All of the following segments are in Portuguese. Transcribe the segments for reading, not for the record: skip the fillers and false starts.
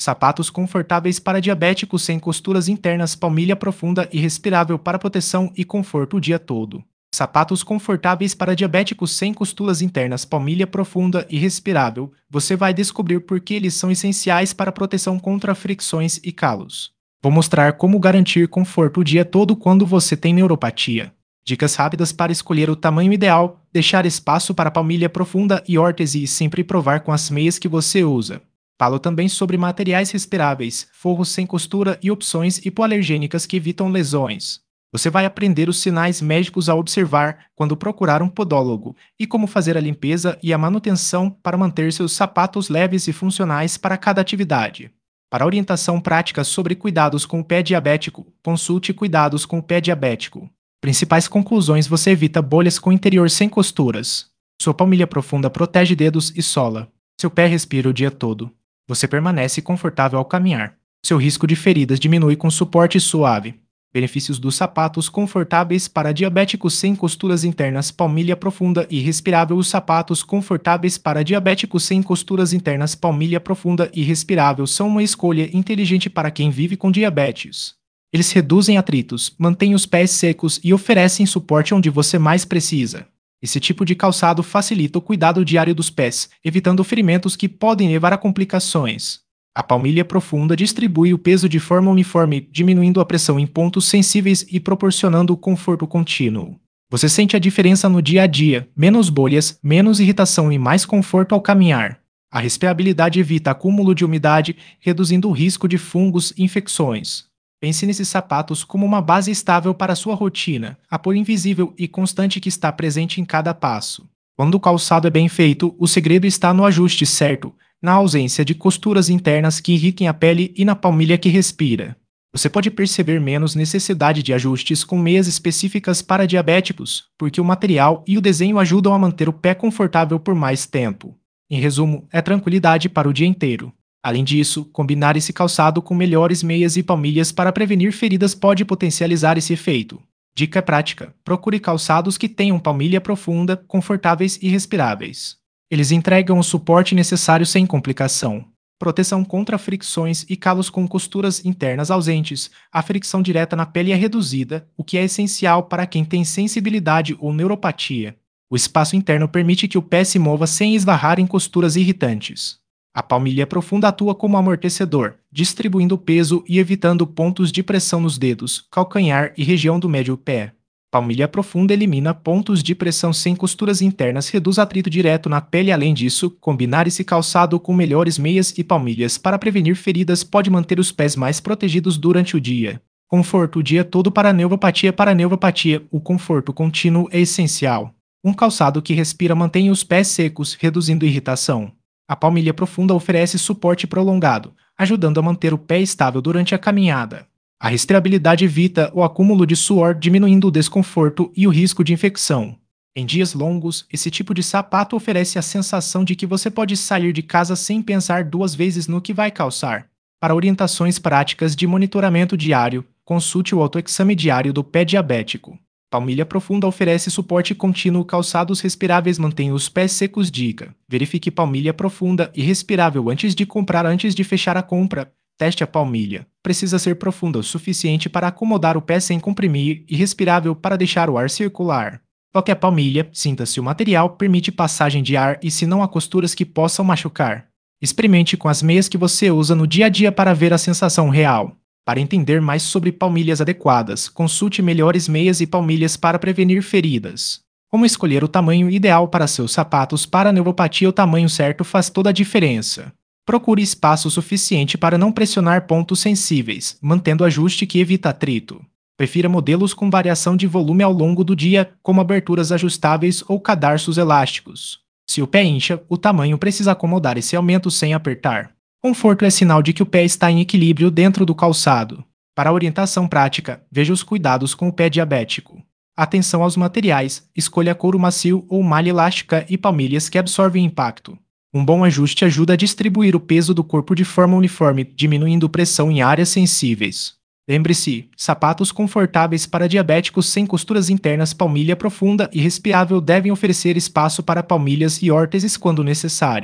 Sapatos confortáveis para diabéticos sem costuras internas, palmilha profunda e respirável para proteção e conforto o dia todo. Sapatos confortáveis para diabéticos sem costuras internas, palmilha profunda e respirável. Você vai descobrir por que eles são essenciais para proteção contra fricções e calos. Vou mostrar como garantir conforto o dia todo quando você tem neuropatia. Dicas rápidas para escolher o tamanho ideal, deixar espaço para palmilha profunda e órtese e sempre provar com as meias que você usa. Falo também sobre materiais respiráveis, forros sem costura e opções hipoalergênicas que evitam lesões. Você vai aprender os sinais médicos a observar quando procurar um podólogo e como fazer a limpeza e a manutenção para manter seus sapatos leves e funcionais para cada atividade. Para orientação prática sobre cuidados com o pé diabético, consulte Cuidados com o pé diabético. Principais conclusões: você evita bolhas com interior sem costuras. Sua palmilha profunda protege dedos e sola. Seu pé respira o dia todo. Você permanece confortável ao caminhar. Seu risco de feridas diminui com suporte suave. Benefícios dos sapatos confortáveis para diabéticos sem costuras internas, palmilha profunda e respirável. Os sapatos confortáveis para diabéticos sem costuras internas, palmilha profunda e respirável são uma escolha inteligente para quem vive com diabetes. Eles reduzem atritos, mantêm os pés secos e oferecem suporte onde você mais precisa. Esse tipo de calçado facilita o cuidado diário dos pés, evitando ferimentos que podem levar a complicações. A palmilha profunda distribui o peso de forma uniforme, diminuindo a pressão em pontos sensíveis e proporcionando conforto contínuo. Você sente a diferença no dia a dia: menos bolhas, menos irritação e mais conforto ao caminhar. A respirabilidade evita acúmulo de umidade, reduzindo o risco de fungos e infecções. Pense nesses sapatos como uma base estável para sua rotina, apoio invisível e constante que está presente em cada passo. Quando o calçado é bem feito, o segredo está no ajuste certo, na ausência de costuras internas que irritem a pele e na palmilha que respira. Você pode perceber menos necessidade de ajustes com meias específicas para diabéticos, porque o material e o desenho ajudam a manter o pé confortável por mais tempo. Em resumo, é tranquilidade para o dia inteiro. Além disso, combinar esse calçado com melhores meias e palmilhas para prevenir feridas pode potencializar esse efeito. Dica prática: procure calçados que tenham palmilha profunda, confortáveis e respiráveis. Eles entregam o suporte necessário sem complicação. Proteção contra fricções e calos com costuras internas ausentes. A fricção direta na pele é reduzida, o que é essencial para quem tem sensibilidade ou neuropatia. O espaço interno permite que o pé se mova sem esbarrar em costuras irritantes. A palmilha profunda atua como amortecedor, distribuindo o peso e evitando pontos de pressão nos dedos, calcanhar e região do médio pé. Palmilha profunda elimina pontos de pressão sem costuras internas, reduz atrito direto na pele. Além disso, combinar esse calçado com melhores meias e palmilhas para prevenir feridas pode manter os pés mais protegidos durante o dia. Conforto o dia todo para a neuropatia. Para a neuropatia, o conforto contínuo é essencial. Um calçado que respira mantém os pés secos, reduzindo irritação. A palmilha profunda oferece suporte prolongado, ajudando a manter o pé estável durante a caminhada. A respirabilidade evita o acúmulo de suor, diminuindo o desconforto e o risco de infecção. Em dias longos, esse tipo de sapato oferece a sensação de que você pode sair de casa sem pensar duas vezes no que vai calçar. Para orientações práticas de monitoramento diário, consulte o autoexame diário do pé diabético. Palmilha profunda oferece suporte contínuo. Calçados respiráveis mantêm os pés secos. Dica: verifique palmilha profunda e respirável antes de comprar. Antes de fechar a compra, teste a palmilha. Precisa ser profunda o suficiente para acomodar o pé sem comprimir e respirável para deixar o ar circular. Toque a palmilha, sinta se o material permite passagem de ar e se não há costuras que possam machucar. Experimente com as meias que você usa no dia a dia para ver a sensação real. Para entender mais sobre palmilhas adequadas, consulte melhores meias e palmilhas para prevenir feridas. Como escolher o tamanho ideal para seus sapatos? Para a neuropatia, o tamanho certo faz toda a diferença. Procure espaço suficiente para não pressionar pontos sensíveis, mantendo ajuste que evita atrito. Prefira modelos com variação de volume ao longo do dia, como aberturas ajustáveis ou cadarços elásticos. Se o pé incha, o tamanho precisa acomodar esse aumento sem apertar. Conforto é sinal de que o pé está em equilíbrio dentro do calçado. Para a orientação prática, veja os cuidados com o pé diabético. Atenção aos materiais: escolha couro macio ou malha elástica e palmilhas que absorvem impacto. Um bom ajuste ajuda a distribuir o peso do corpo de forma uniforme, diminuindo pressão em áreas sensíveis. Lembre-se: sapatos confortáveis para diabéticos sem costuras internas, palmilha profunda e respirável devem oferecer espaço para palmilhas e órteses quando necessário.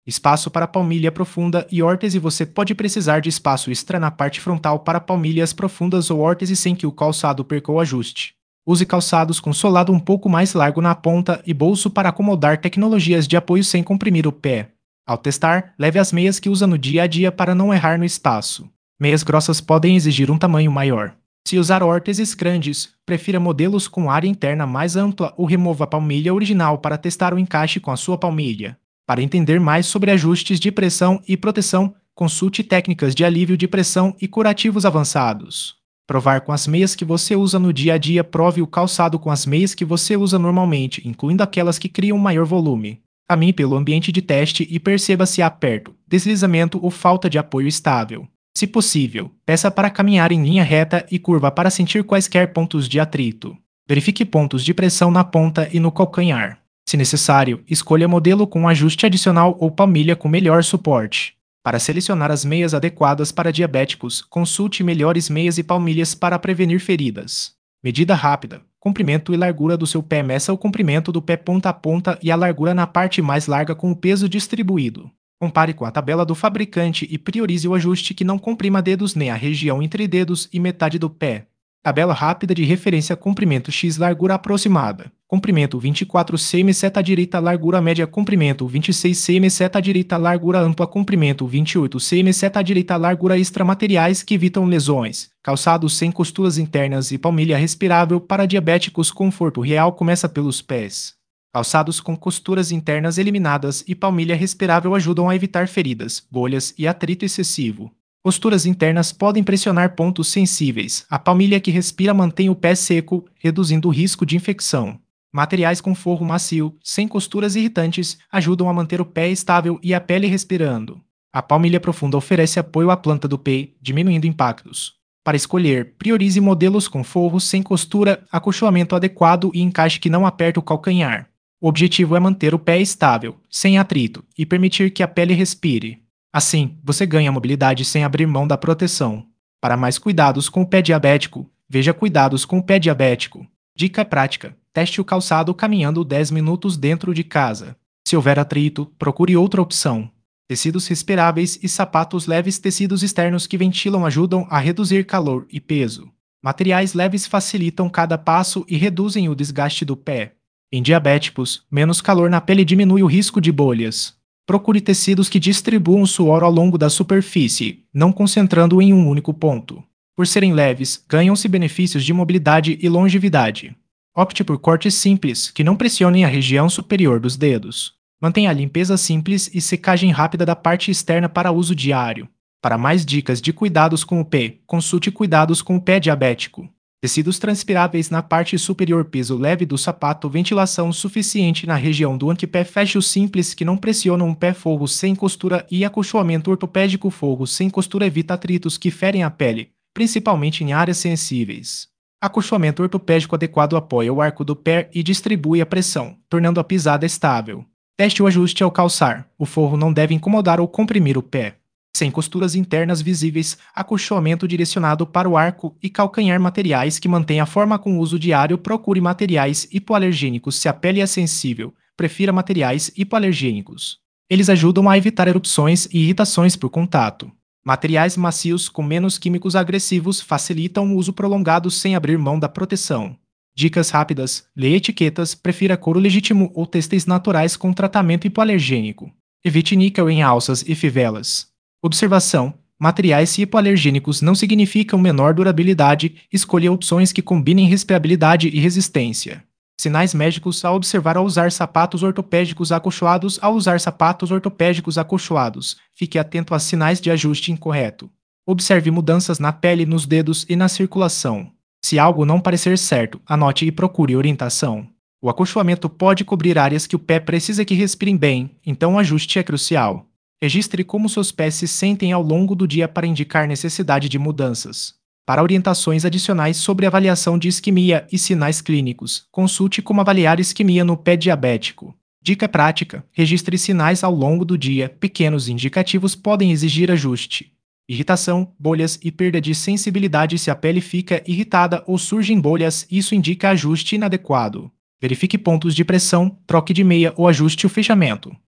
espaço para palmilha profunda e órtese. Você pode precisar de espaço extra na parte frontal para palmilhas profundas ou órtese sem que o calçado perca o ajuste. Use calçados com solado um pouco mais largo na ponta e bolso para acomodar tecnologias de apoio sem comprimir o pé. Ao testar, leve as meias que usa no dia a dia para não errar no espaço. Meias grossas podem exigir um tamanho maior. Se usar órteses grandes, prefira modelos com área interna mais ampla ou remova a palmilha original para testar o encaixe com a sua palmilha. Para entender mais sobre ajustes de pressão e proteção, consulte técnicas de alívio de pressão e curativos avançados. Provar com as meias que você usa no dia a dia. Prove o calçado com as meias que você usa normalmente, incluindo aquelas que criam maior volume. Caminhe pelo ambiente de teste e perceba se há aperto, deslizamento ou falta de apoio estável. Se possível, peça para caminhar em linha reta e curva para sentir quaisquer pontos de atrito. Verifique pontos de pressão na ponta e no calcanhar. Se necessário, escolha modelo com ajuste adicional ou palmilha com melhor suporte. Para selecionar as meias adequadas para diabéticos, consulte melhores meias e palmilhas para prevenir feridas. Medida rápida: comprimento e largura do seu pé. Meça o comprimento do pé ponta a ponta e a largura na parte mais larga com o peso distribuído. Compare com a tabela do fabricante e priorize o ajuste que não comprima dedos nem a região entre dedos e metade do pé. Tabela rápida de referência: comprimento X, largura aproximada. Comprimento 24 cm seta direita, largura média. Comprimento 26 cm seta direita, largura ampla. Comprimento 28 cm seta direita, largura extra. Materiais que evitam lesões. Calçados sem costuras internas e palmilha respirável para diabéticos. Conforto real começa pelos pés. Calçados com costuras internas eliminadas e palmilha respirável ajudam a evitar feridas, bolhas e atrito excessivo. Costuras internas podem pressionar pontos sensíveis. A palmilha que respira mantém o pé seco, reduzindo o risco de infecção. Materiais com forro macio, sem costuras irritantes, ajudam a manter o pé estável e a pele respirando. A palmilha profunda oferece apoio à planta do pé, diminuindo impactos. Para escolher, priorize modelos com forro sem costura, acolchoamento adequado e encaixe que não aperta o calcanhar. O objetivo é manter o pé estável, sem atrito, e permitir que a pele respire. Assim, você ganha mobilidade sem abrir mão da proteção. Para mais cuidados com o pé diabético, veja Cuidados com o pé diabético. Dica prática: teste o calçado caminhando 10 minutos dentro de casa. Se houver atrito, procure outra opção. Tecidos respiráveis e sapatos leves. Tecidos externos que ventilam ajudam a reduzir calor e peso. Materiais leves facilitam cada passo e reduzem o desgaste do pé. Em diabéticos, menos calor na pele diminui o risco de bolhas. Procure tecidos que distribuam o suor ao longo da superfície, não concentrando-o em um único ponto. Por serem leves, ganham-se benefícios de mobilidade e longevidade. Opte por cortes simples, que não pressionem a região superior dos dedos. Mantenha a limpeza simples e secagem rápida da parte externa para uso diário. Para mais dicas de cuidados com o pé, consulte Cuidados com o pé diabético. Tecidos transpiráveis na parte superior. Peso leve do sapato. Ventilação suficiente na região do antepé. Fechos simples que não pressionam o pé. Forro sem costura e acolchoamento ortopédico. Forro sem costura evita atritos que ferem a pele, principalmente em áreas sensíveis. Acolchoamento ortopédico adequado apoia o arco do pé e distribui a pressão, tornando a pisada estável. Teste o ajuste ao calçar. O forro não deve incomodar ou comprimir o pé. Sem costuras internas visíveis, acolchoamento direcionado para o arco e calcanhar. Materiais que mantêm a forma com uso diário. Procure materiais hipoalergênicos. Se a pele é sensível, prefira materiais hipoalergênicos. Eles ajudam a evitar erupções e irritações por contato. Materiais macios com menos químicos agressivos facilitam o uso prolongado sem abrir mão da proteção. Dicas rápidas: leia etiquetas, prefira couro legítimo ou têxteis naturais com tratamento hipoalergênico. Evite níquel em alças e fivelas. Observação: materiais hipoalergênicos não significam menor durabilidade. Escolha opções que combinem respirabilidade e resistência. Sinais médicos ao observar ao usar sapatos ortopédicos acolchoados. Ao usar sapatos ortopédicos acolchoados, fique atento a sinais de ajuste incorreto. Observe mudanças na pele, nos dedos e na circulação. Se algo não parecer certo, anote e procure orientação. O acolchoamento pode cobrir áreas que o pé precisa que respirem bem, então o ajuste é crucial. Registre como seus pés se sentem ao longo do dia para indicar necessidade de mudanças. Para orientações adicionais sobre avaliação de isquemia e sinais clínicos, consulte como avaliar isquemia no pé diabético. Dica prática: registre sinais ao longo do dia. Pequenos indicativos podem exigir ajuste. Irritação, bolhas e perda de sensibilidade. Se a pele fica irritada ou surgem bolhas, isso indica ajuste inadequado. Verifique pontos de pressão, troque de meia ou ajuste o fechamento.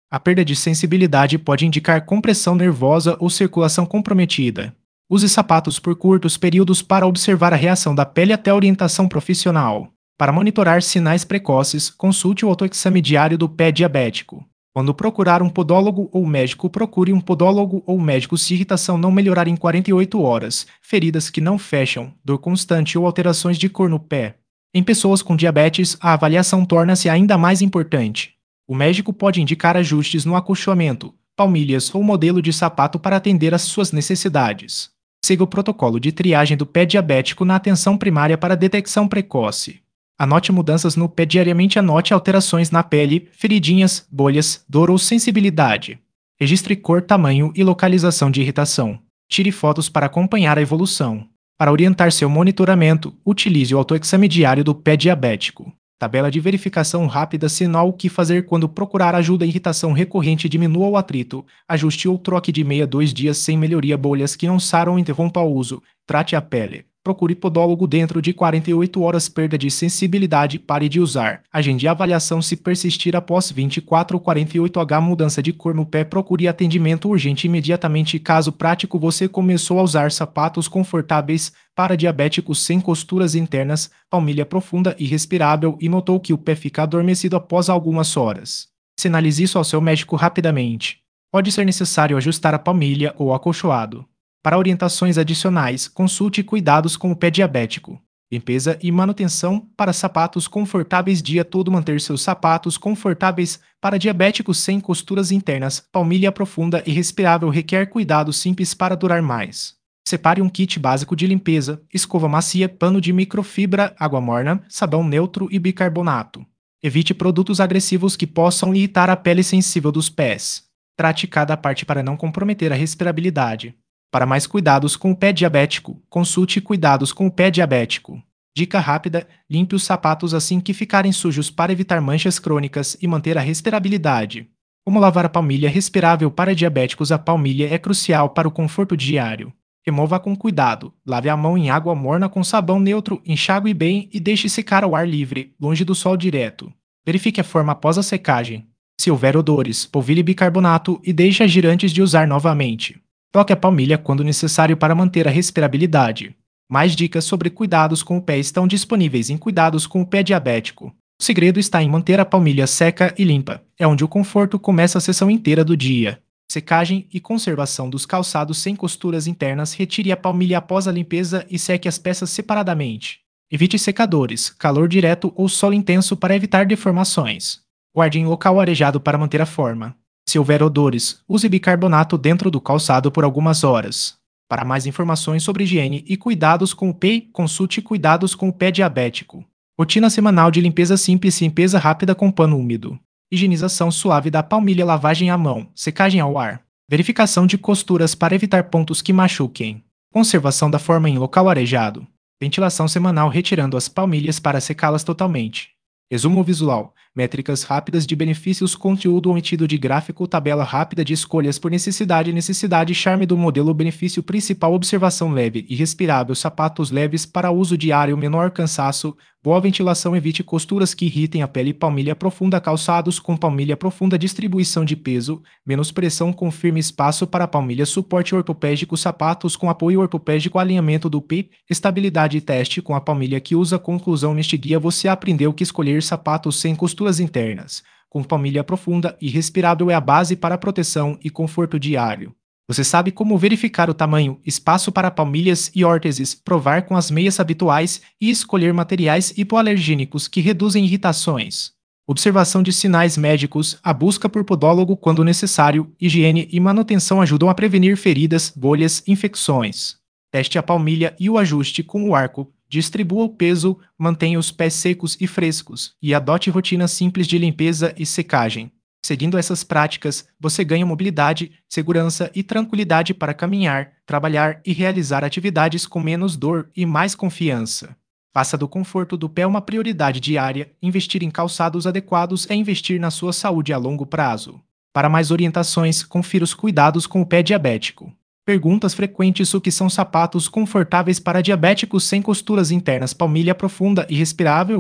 A perda de sensibilidade pode indicar compressão nervosa ou circulação comprometida. Use sapatos por curtos períodos para observar a reação da pele até a orientação profissional. Para monitorar sinais precoces, consulte o autoexame diário do pé diabético. Quando procurar um podólogo ou médico, procure um podólogo ou médico se a irritação não melhorar em 48 horas, feridas que não fecham, dor constante ou alterações de cor no pé. Em pessoas com diabetes, a avaliação torna-se ainda mais importante. O médico pode indicar ajustes no acolchoamento, palmilhas ou modelo de sapato para atender às suas necessidades. Siga o protocolo de triagem do pé diabético na atenção primária para detecção precoce. Anote mudanças no pé diariamente. Anote alterações na pele, feridinhas, bolhas, dor ou sensibilidade. Registre cor, tamanho e localização de irritação. Tire fotos para acompanhar a evolução. Para orientar seu monitoramento, utilize o autoexame diário do pé diabético. Tabela de verificação rápida: sinal: o que fazer quando procurar ajuda. Irritação recorrente: diminua o atrito, ajuste ou troque de meia 2 dias sem melhoria. Bolhas que não saram: interrompa o uso, trate a pele. Procure podólogo dentro de 48 horas. Perda de sensibilidade: pare de usar. Agende a avaliação se persistir após 24 ou 48 h. Mudança de cor no pé: procure atendimento urgente imediatamente. Caso prático: você começou a usar sapatos confortáveis para diabéticos sem costuras internas, palmilha profunda e respirável e notou que o pé fica adormecido após algumas horas. Sinalize isso ao seu médico rapidamente. Pode ser necessário ajustar a palmilha ou acolchoado. Para orientações adicionais, consulte cuidados com o pé diabético. Limpeza e manutenção para sapatos confortáveis dia todo. Manter seus sapatos confortáveis para diabéticos sem costuras internas, palmilha profunda e respirável requer cuidados simples para durar mais. Separe um kit básico de limpeza: escova macia, pano de microfibra, água morna, sabão neutro e bicarbonato. Evite produtos agressivos que possam irritar a pele sensível dos pés. Trate cada parte para não comprometer a respirabilidade. Para mais cuidados com o pé diabético, consulte Cuidados com o pé diabético. Dica rápida: limpe os sapatos assim que ficarem sujos para evitar manchas crônicas e manter a respirabilidade. Como lavar a palmilha respirável para diabéticos? A palmilha é crucial para o conforto diário. Remova com cuidado. Lave a mão em água morna com sabão neutro, enxague bem e deixe secar ao ar livre, longe do sol direto. Verifique a forma após a secagem. Se houver odores, polvilhe bicarbonato e deixe agir antes de usar novamente. Toque a palmilha quando necessário para manter a respirabilidade. Mais dicas sobre cuidados com o pé estão disponíveis em Cuidados com o pé diabético. O segredo está em manter a palmilha seca e limpa. É onde o conforto começa a sessão inteira do dia. Secagem e conservação dos calçados sem costuras internas: retire a palmilha após a limpeza e seque as peças separadamente. Evite secadores, calor direto ou sol intenso para evitar deformações. Guarde em local arejado para manter a forma. Se houver odores, use bicarbonato dentro do calçado por algumas horas. Para mais informações sobre higiene e cuidados com o pé, consulte Cuidados com o pé diabético. Rotina semanal de limpeza simples: limpeza rápida com pano úmido. Higienização suave da palmilha, lavagem à mão, secagem ao ar. Verificação de costuras para evitar pontos que machuquem. Conservação da forma em local arejado. Ventilação semanal retirando as palmilhas para secá-las totalmente. Resumo visual: métricas rápidas de benefícios, conteúdo omitido de gráfico, tabela rápida de escolhas por necessidade, charme do modelo, benefício principal, observação leve e respirável, sapatos leves para uso diário, menor cansaço, boa ventilação, evite costuras que irritem a pele, palmilha profunda, calçados com palmilha profunda, distribuição de peso, menos pressão, confirme espaço para palmilha, suporte ortopédico, sapatos com apoio ortopédico, alinhamento do pé, estabilidade e teste com a palmilha que usa. Conclusão: neste guia você aprendeu que escolher sapatos sem costuras internas, com palmilha profunda e respirável é a base para proteção e conforto diário. Você sabe como verificar o tamanho, espaço para palmilhas e órteses, provar com as meias habituais e escolher materiais hipoalergênicos que reduzem irritações. Observação de sinais médicos, a busca por podólogo quando necessário, higiene e manutenção ajudam a prevenir feridas, bolhas, infecções. Teste a palmilha e o ajuste com o arco. Distribua o peso, mantenha os pés secos e frescos, e adote rotinas simples de limpeza e secagem. Seguindo essas práticas, você ganha mobilidade, segurança e tranquilidade para caminhar, trabalhar e realizar atividades com menos dor e mais confiança. Faça do conforto do pé uma prioridade diária. Investir em calçados adequados é investir na sua saúde a longo prazo. Para mais orientações, confira os Cuidados com o pé diabético. Perguntas frequentes: o que são sapatos confortáveis para diabéticos sem costuras internas, palmilha profunda e respirável?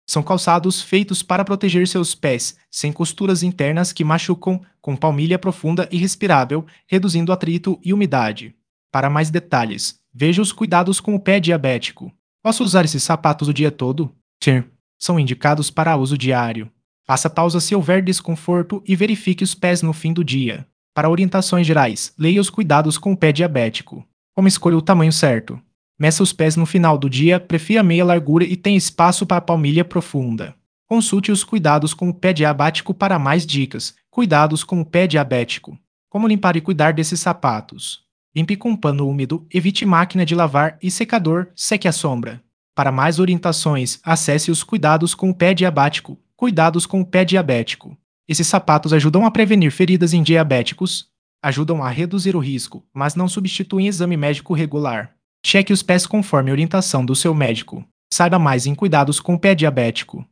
São calçados feitos para proteger seus pés, sem costuras internas que machucam, com palmilha profunda e respirável, reduzindo atrito e umidade. Para mais detalhes, veja os cuidados com o pé diabético. Posso usar esses sapatos o dia todo? Sim. São indicados para uso diário. Faça pausa se houver desconforto e verifique os pés no fim do dia. Para orientações gerais, leia os cuidados com o pé diabético. Como escolha o tamanho certo? Meça os pés no final do dia, prefira meia largura e tenha espaço para a palmilha profunda. Consulte os cuidados com o pé diabético para mais dicas. Cuidados com o pé diabético. Como limpar e cuidar desses sapatos? Limpe com um pano úmido, evite máquina de lavar e secador, seque à sombra. Para mais orientações, acesse os cuidados com o pé diabético. Cuidados com o pé diabético. Esses sapatos ajudam a prevenir feridas em diabéticos, ajudam a reduzir o risco, mas não substituem exame médico regular. Cheque os pés conforme a orientação do seu médico. Saiba mais em cuidados com o pé diabético.